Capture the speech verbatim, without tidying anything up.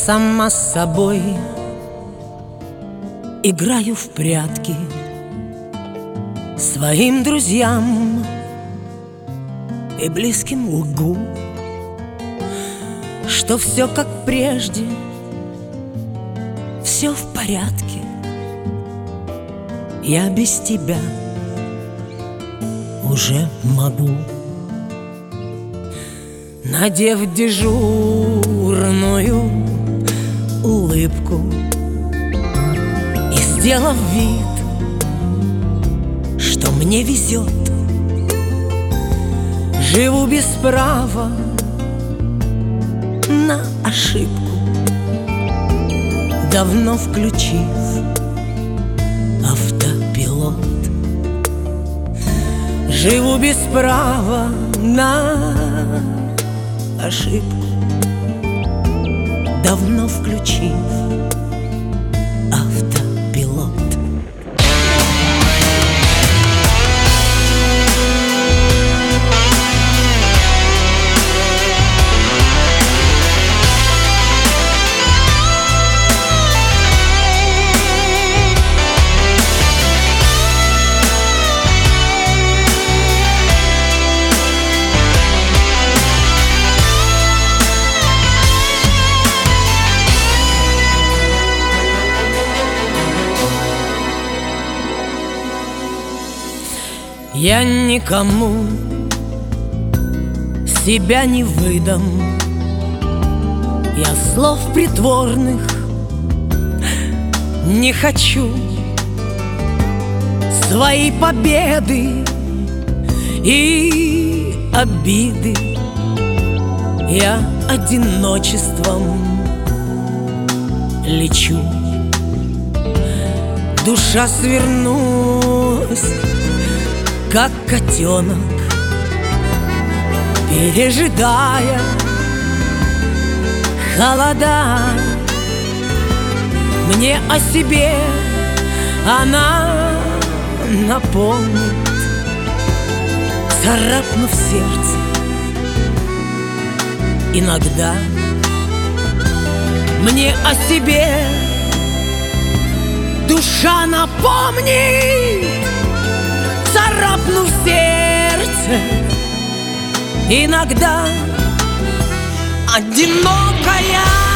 сама с собой играю в прятки своим друзьям и близким лгу, что все как прежде, все в порядке. Я без тебя уже могу. Надев дежурную улыбку и сделав вид, что мне везет, живу без права на ошибку, давно включив автопилот. Живу без права на ошибку, давно включив автопилот. Я никому себя не выдам, я слов притворных не хочу. Свои победы и обиды я одиночеством лечу. Душа свернулась, как котенок, пережидая холода. Мне о себе она напомнит, царапнув сердце иногда. Мне о себе душа напомнит, царапнув сердце иногда. Одинокая